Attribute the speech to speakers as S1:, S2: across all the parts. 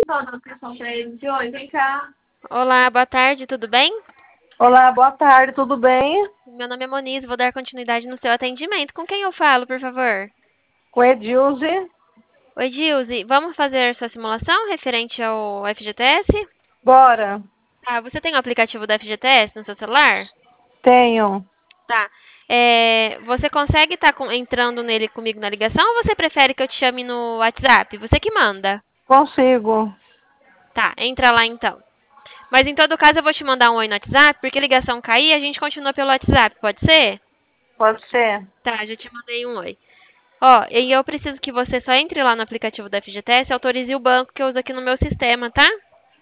S1: toda a atenção para eles de hoje. Vem cá.
S2: Olá, boa tarde, tudo bem?
S1: Olá, boa tarde, tudo bem?
S2: Meu nome é Moniz, vou dar continuidade no seu atendimento. Com quem eu falo, por favor?
S1: Com Edilze.
S2: Oi, Gilze, vamos fazer sua simulação referente ao FGTS?
S1: Bora.
S2: Tá, você tem o aplicativo do FGTS no seu celular?
S1: Tenho.
S2: Tá. Você consegue estar entrando nele comigo na ligação ou você prefere que eu te chame no WhatsApp? Você que manda.
S1: Consigo.
S2: Tá, entra lá então. Mas em todo caso eu vou te mandar um oi no WhatsApp, porque a ligação cair, a gente continua pelo WhatsApp, pode ser?
S1: Pode ser?
S2: Tá, já te mandei um oi. Ó, e eu preciso que você só entre lá no aplicativo da FGTS e autorize o banco que eu uso aqui no meu sistema, tá?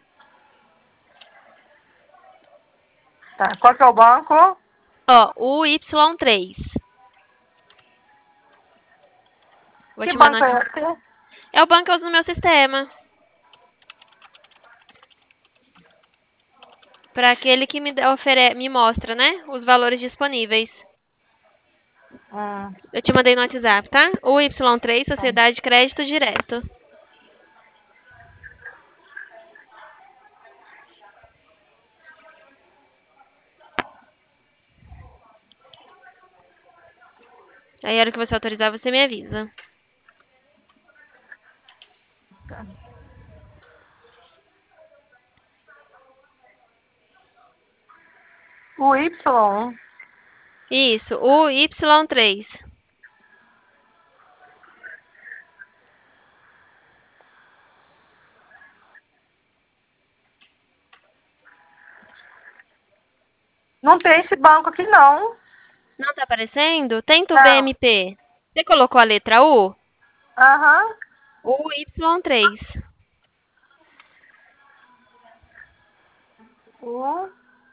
S1: Tá. Qual que é o banco?
S2: Ó, o Y3. Vou
S1: Que
S2: te mandar
S1: banco é
S2: aqui.
S1: esse?
S2: É o banco que eu uso no meu sistema. Para aquele que me mostra, né? Os valores disponíveis.
S1: Hum.
S2: Eu te mandei no WhatsApp, tá? O Y3, Sociedade de Crédito Direto. Aí a hora que você autorizar, você me avisa.
S1: Tá. O Y.
S2: Isso, o Y3.
S1: Não tem esse banco aqui, não.
S2: Não tá aparecendo? Tenta o
S1: Não.
S2: BMP. Você colocou a letra U?
S1: Aham.
S2: O Y3.
S1: O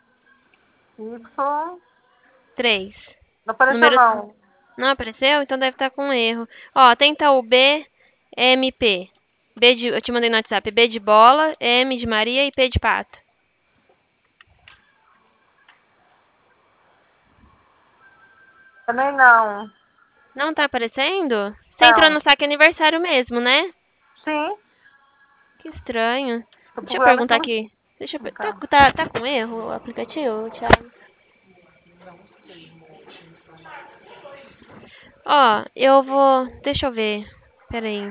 S1: Y.
S2: 3.
S1: Não apareceu,
S2: Número.
S1: não.
S2: Não apareceu? Então deve estar com erro. Ó, tenta o BMP. Eu te mandei no WhatsApp. B de bola, M de Maria e P de pato.
S1: Também não.
S2: Não tá aparecendo? Você entrou
S1: Não.
S2: no saque aniversário mesmo, né?
S1: Sim.
S2: Que estranho.
S1: Tô
S2: Deixa eu
S1: procurando
S2: perguntar
S1: aqui.
S2: aqui.
S1: Tá.
S2: Tá com erro o aplicativo, Thiago? Ó, eu vou. Deixa eu ver. Pera aí.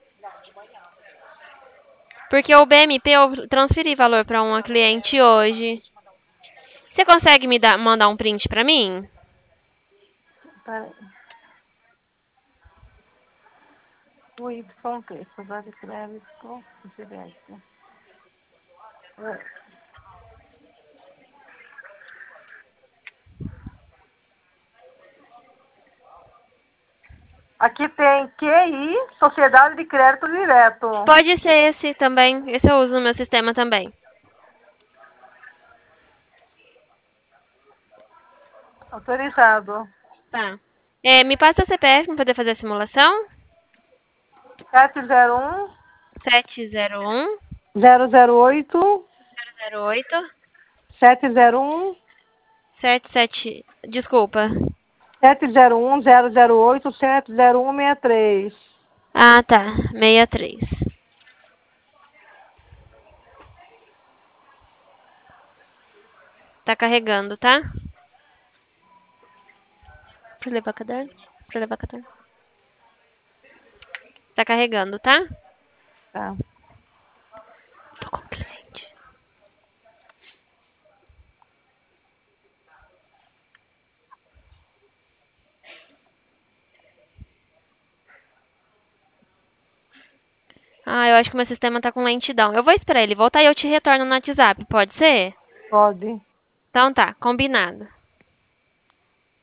S2: Porque o BMP eu transferi valor para uma cliente hoje. Você consegue mandar um print pra mim?
S1: Peraí. O Y, que? Sociedade de Crédito Direto. Aqui tem QI, Sociedade de Crédito Direto.
S2: Pode ser esse também. Esse eu uso no meu sistema também.
S1: Autorizado.
S2: Tá. Me passa o CPF para poder fazer a simulação.
S1: 701
S2: 701
S1: 008
S2: 008
S1: 701
S2: 77. Desculpa.
S1: 701 008 70163.
S2: Ah, tá. 63. Tá carregando, tá? Pra levar caderno? Pra levar caderno. Tá carregando, tá?
S1: Tá.
S2: Tô com cliente. Ah, eu acho que meu sistema tá com lentidão. Eu vou esperar ele voltar e eu te retorno no WhatsApp, pode ser?
S1: Pode.
S2: Então tá, combinado.